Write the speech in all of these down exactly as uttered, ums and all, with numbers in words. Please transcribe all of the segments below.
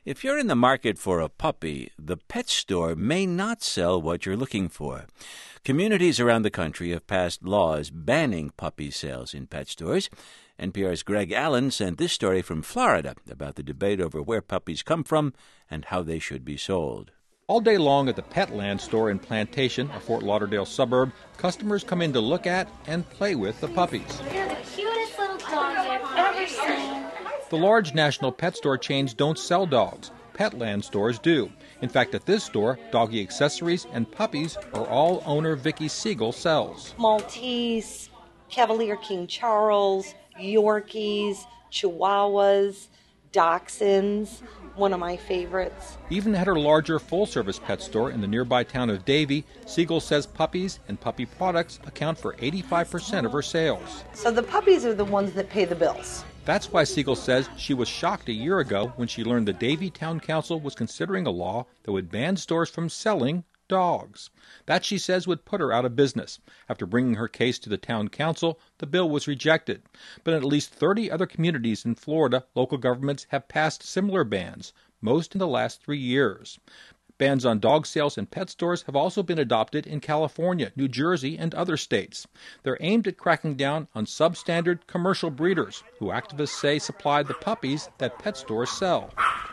If you're in the market for a puppy, the pet store may not sell what you're looking for. Communities around the country have passed laws banning puppy sales in pet stores. N P R's Greg Allen sent this story from Florida about the debate over where puppies come from and how they should be sold. All day long at the Petland store in Plantation, a Fort Lauderdale suburb, customers come in to look at and play with the puppies. You're the cutest little dog I've ever seen. The large national pet store chains don't sell dogs. Petland stores do. In fact, at this store, doggy accessories and puppies are all owner Vicky Siegel sells. Maltese, Cavalier King Charles, Yorkies, Chihuahuas, Dachshunds, one of my favorites. Even at her larger full-service pet store in the nearby town of Davie, Siegel says puppies and puppy products account for eighty-five percent of her sales. So the puppies are the ones that pay the bills. That's why Siegel says she was shocked a year ago when she learned the Davie Town Council was considering a law that would ban stores from selling dogs. That, she says, would put her out of business. After bringing her case to the town council, the bill was rejected. But in at least thirty other communities in Florida, local governments have passed similar bans, most in the last three years. Bans on dog sales in pet stores have also been adopted in California, New Jersey, and other states. They're aimed at cracking down on substandard commercial breeders, who activists say supply the puppies that pet stores sell.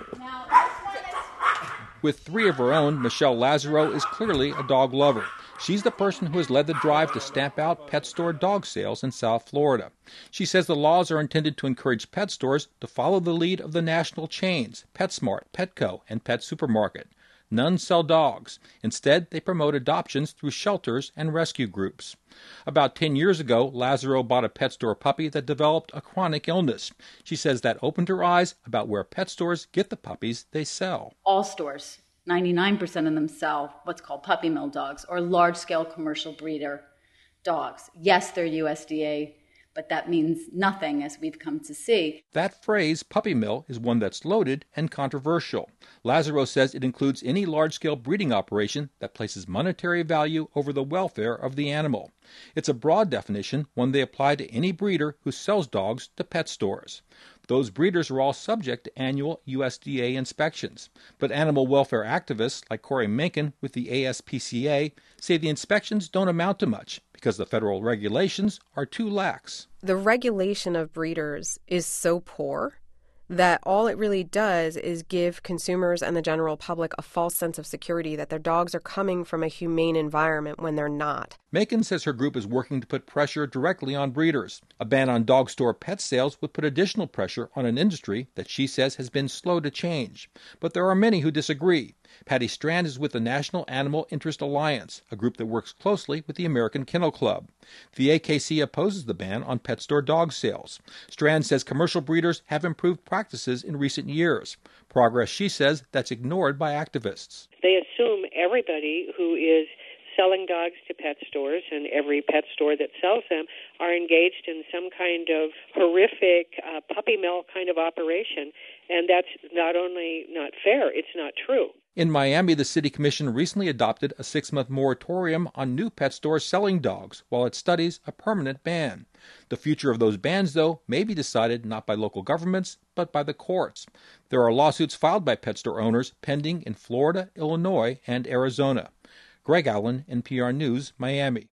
With three of her own, Michelle Lazaro is clearly a dog lover. She's the person who has led the drive to stamp out pet store dog sales in South Florida. She says the laws are intended to encourage pet stores to follow the lead of the national chains, PetSmart, Petco, and Pet Supermarket. None sell dogs. Instead, they promote adoptions through shelters and rescue groups. About ten years ago, Lazaro bought a pet store puppy that developed a chronic illness. She says that opened her eyes about where pet stores get the puppies they sell. All stores, ninety-nine percent of them sell what's called puppy mill dogs or large-scale commercial breeder dogs. Yes, they're U S D A, but that means nothing, as we've come to see. That phrase, puppy mill, is one that's loaded and controversial. Lazaro says it includes any large-scale breeding operation that places monetary value over the welfare of the animal. It's a broad definition, one they apply to any breeder who sells dogs to pet stores. Those breeders are all subject to annual U S D A inspections. But animal welfare activists like Corey Mencken with the A S P C A say the inspections don't amount to much because the federal regulations are too lax. The regulation of breeders is so poor that all it really does is give consumers and the general public a false sense of security that their dogs are coming from a humane environment when they're not. Mencken says her group is working to put pressure directly on breeders. A ban on dog store pet sales would put additional pressure on an industry that she says has been slow to change. But there are many who disagree. Patty Strand is with the National Animal Interest Alliance, a group that works closely with the American Kennel Club. The A K C opposes the ban on pet store dog sales. Strand says commercial breeders have improved practices in recent years. Progress, she says, that's ignored by activists. They assume everybody who is selling dogs to pet stores and every pet store that sells them are engaged in some kind of horrific uh, puppy mill kind of operation. And that's not only not fair, it's not true. In Miami, the city commission recently adopted a six-month moratorium on new pet stores selling dogs while it studies a permanent ban. The future of those bans, though, may be decided not by local governments, but by the courts. There are lawsuits filed by pet store owners pending in Florida, Illinois, and Arizona. Greg Allen, N P R News, Miami.